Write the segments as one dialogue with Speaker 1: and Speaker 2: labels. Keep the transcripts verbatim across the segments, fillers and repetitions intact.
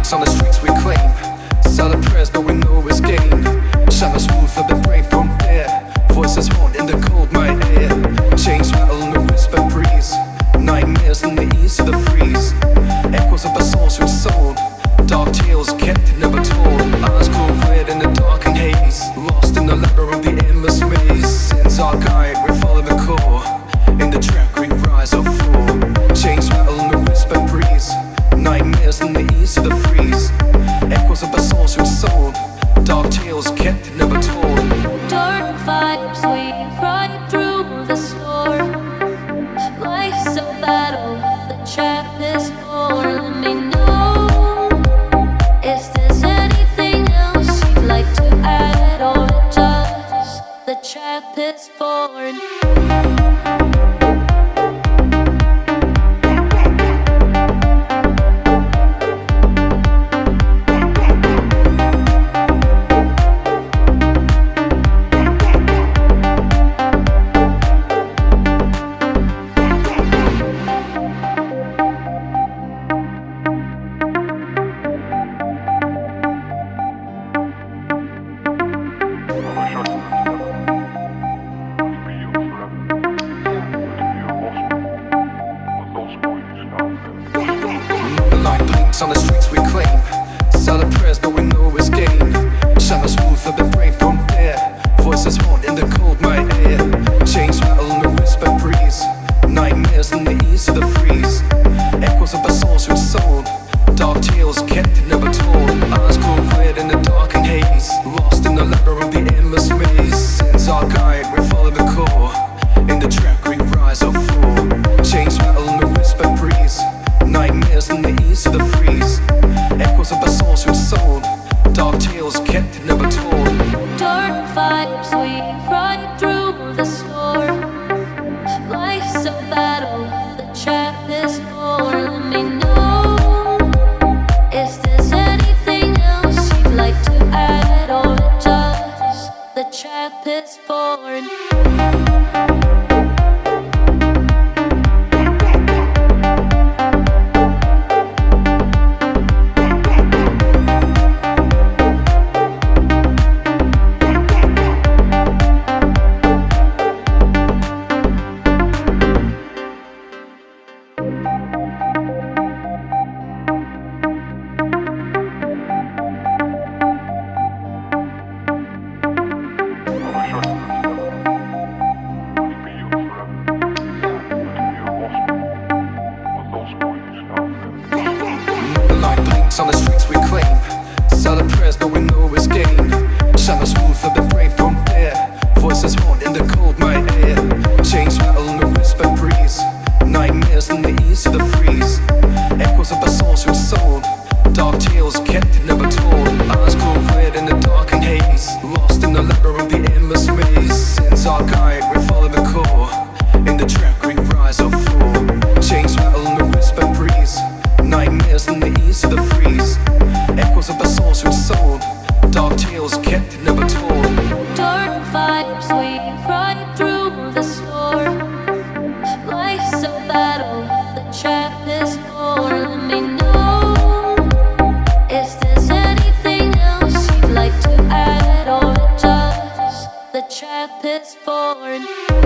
Speaker 1: blinks on the streets we claim. Silent prayers, but we know it's game. Shadows smooth of the brave don't dare. Voices haunt in the cold night air. Chains rattle in the whisper breeze. Nightmares in the east of the freeze. Echoes of our souls who sold. Dark tales kept, never told. Eyes glow red in the dark and haze. Lost in the labyrinth, the endless maze. Sin's our guide, we follow the core. In the trap, we rise or fall. Chains rattle in the whisper breeze. Nightmares in the east of the freeze. Echoes of our souls who sold. Dark tales kept, never told.
Speaker 2: Dark vibes we ride through the storm. Life's a battle, the trap is born. Let me know if there's anything else you'd like to add or adjust. The trap is born. On the streets we claim. Silent prayers, but we know it's game. Shadows smooth of the brave don't dare. Voices haunt in the cold night air. Chains rattle in the whisper breeze. Nightmares in the east of the freeze. Echoes of our souls who sold. Dark tales kept, never told. Eyes glow red in the dark and haze. Lost in the labyrinth, the endless maze. Sin's our guide, we follow the core. In the trap, we rise or fall. Chains rattle in the whisper breeze. Nightmares in the east of the freeze. Echoes of our souls who sold. Dark tales kept, never told. Dark vibes we ride through the storm. Life's a battle, the trap is born. Let me know if there's anything else you'd like to add or adjust. The trap is born. On the streets we claim. Silent prayers, but we know it's game. Shadows smooth of the brave don't dare. Voices haunt in the cold night air. Chains rattle in the whisper breeze. Nightmares in the east of the freeze. Echoes of our souls who sold. Dark tales kept, never told. Eyes glow red in the dark and haze. Lost in the labyrinth, the endless maze. Sin's our guide, we follow the core. In the trap, we rise or fall. Chains rattle in the whisper breeze. Nightmares in the east of the freeze. Echoes of our souls who sold. Dark tales kept, never told. Dark vibes we ride through the storm. Life's a battle, the trap is born. Let me know if there's anything else you'd like to add or adjust. The trap is born.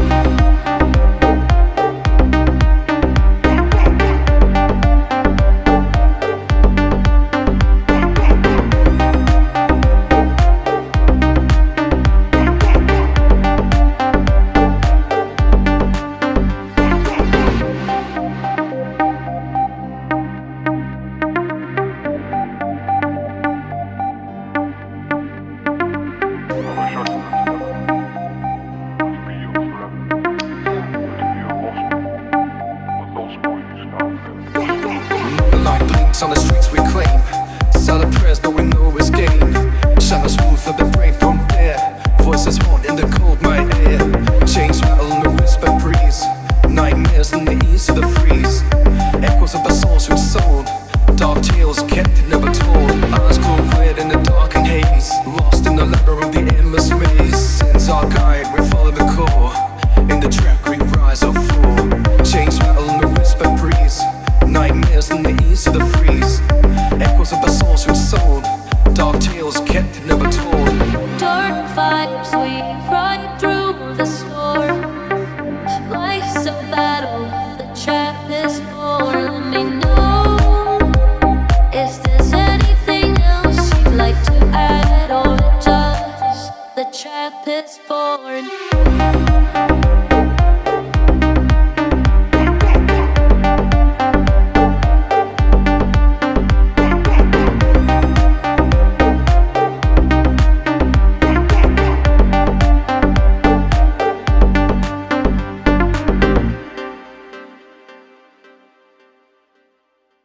Speaker 2: On the streets we claim. Silent prayers, but we know it's game. Shadows smooth of the brave don't dare. Voices haunt in the cold night air. Chains rattle in the whisper breeze. Nightmares in the east of the freeze. Echoes of our souls who sold. Dark tales kept, never told.